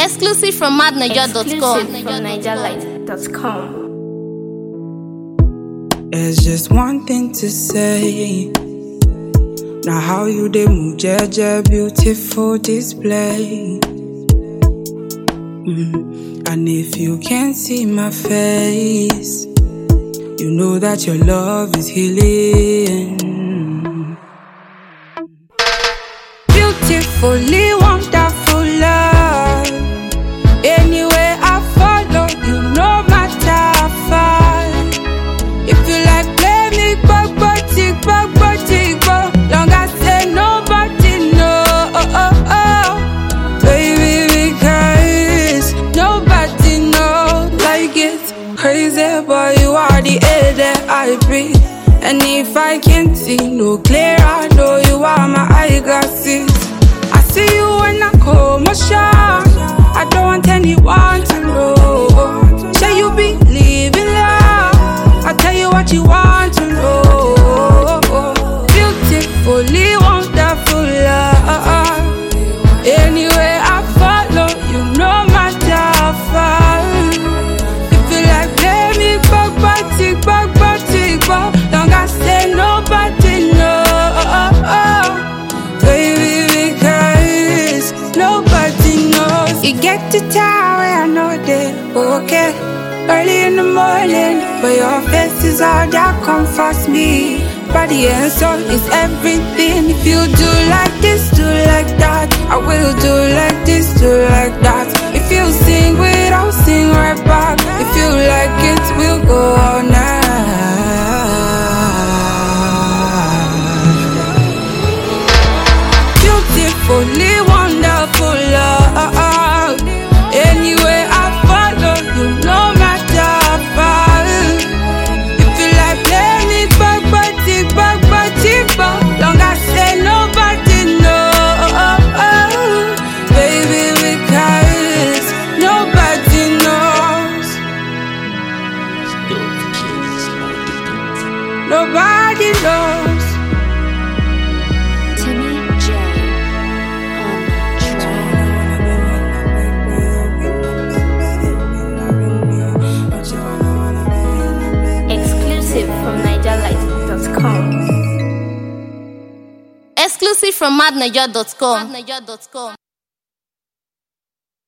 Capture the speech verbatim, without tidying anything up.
Exclusive from mad naija dot com. Exclusive from naija light dot com. There's just one thing to say. Now how you dey move, jeje, beautiful display. Mm. And if you can't see my face, you know that your love is healing. Beautifully wonderful love. Anywhere I follow, you no matter how far. If you like play me, bug, bug, tick, bug, bug, tick, bug. Long as say nobody know, oh, oh, oh. Baby, because nobody knows like it's crazy, but you are the air that I breathe. And if I can't see no clear, I know you are my eyeglasses. I see you when I call my shot. I don't want anyone to know. Say you believe in love, I'll tell you what you want to know. Beautifully wonderful love. Anywhere I follow, you no matter how far. If you like play me, bug, bug, tick, bug, bug, tick, bug. Long as say nobody know. Baby, because nobody knows. You get to town where I know they okay. Early in the morning, but your face is all that comforts me. Body and soul is everything. If you do like this, do like that. I will do like this, do like that. If you sing with, I'll sing right back. If you like it, we'll go all night. Beautifully wonderful love. Anywhere I follow, you no matter how far. If you like play me, bug, bug, tick, bug, bug, tick, bug. Long as say nobody know. Baby, because nobody knows. Nobody knows. Timmy J on the track. Exclusive from naija light dot com. Exclusive from mad naija dot com.